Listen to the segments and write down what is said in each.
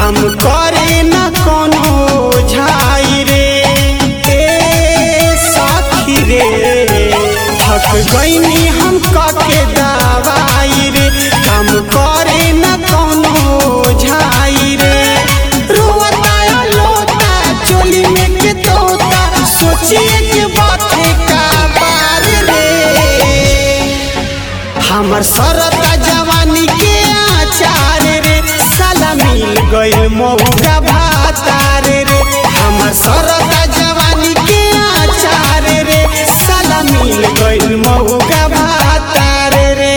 काम करे न कोनो झाई रे साथी रे थक गईनी हम के दवाई रे काम करे न कोनो झाई रे रोता लोता चोली में के तोता सोचिए के बातें का बार रे हमर सरता जवानी के आचार रे साला मिल गइल मौका भातार रे हमर सरता जवानी के आचार रे साला मिल गइल मौका भातार रे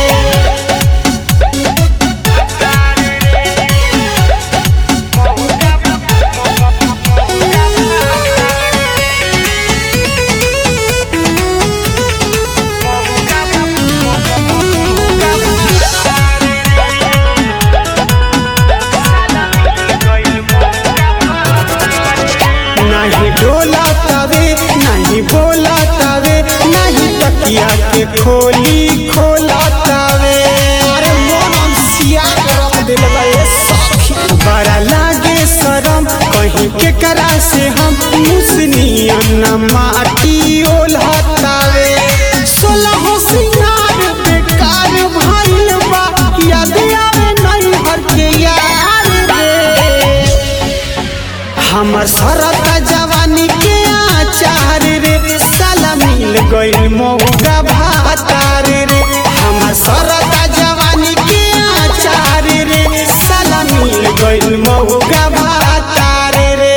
नहीं डोला तवे नहीं बोला तवे नहीं तकिया के खोली खोला तवे अरे मोन सिया रख दिल बड़ा लागे शरम कहीं के करा से हम मुसनियन माटी ओलहतावे 16 सिंगार बेकार भइल बा याद आवे नहीं हर के यार रे हमर सरता जवानी के आचार रे साला मिल गइल मौका भातार रे हमर सरता जवानी के आचार रे साला मिल गइल मौका भातार रे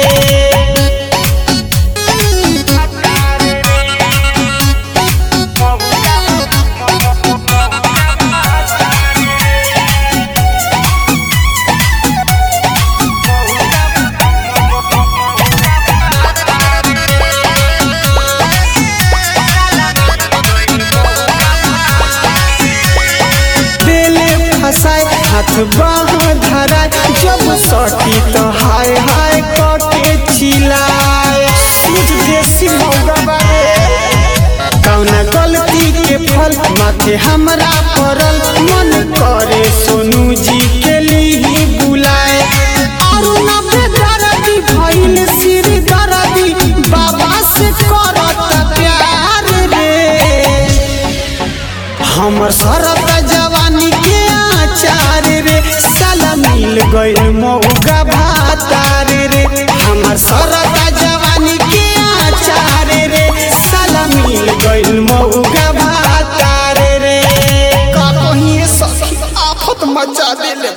हाथ बाह धरा जब सटी तो हाय हाय कके चिल्लाए देसी मौगा कौना गलती के फल माथे हमरा पड़ल मन करे सोनू जी के लिए बुलाए और न बेदर्दी भइल सिर दर्दी बाबा से करत प्यार रे हमर सरता जवानी के आचार रे साला मिल गइल मौका भातार रे हमर सरता जवानी के आचार रे साला मिल गइल मौका भातार रे का कहीं सखी आफत मचा देले।